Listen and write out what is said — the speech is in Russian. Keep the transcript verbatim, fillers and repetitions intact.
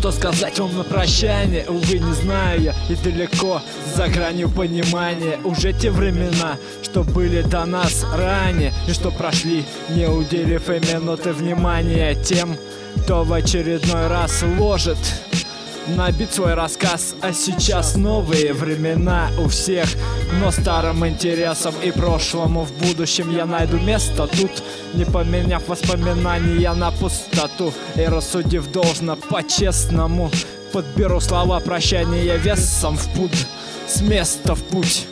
Что сказать вам на прощание, увы, не знаю я. И далеко за гранью понимания уже те времена, что были до нас ранее и что прошли, не уделив и минуты внимания тем, кто в очередной раз ложит на бит свой рассказ. А сейчас новые времена у всех, но старым интересам и прошлому в будущем я найду место тут, не поменяв воспоминания на пустоту. И рассудив должно по-честному, подберу слова прощания весом в пуд, с места в путь.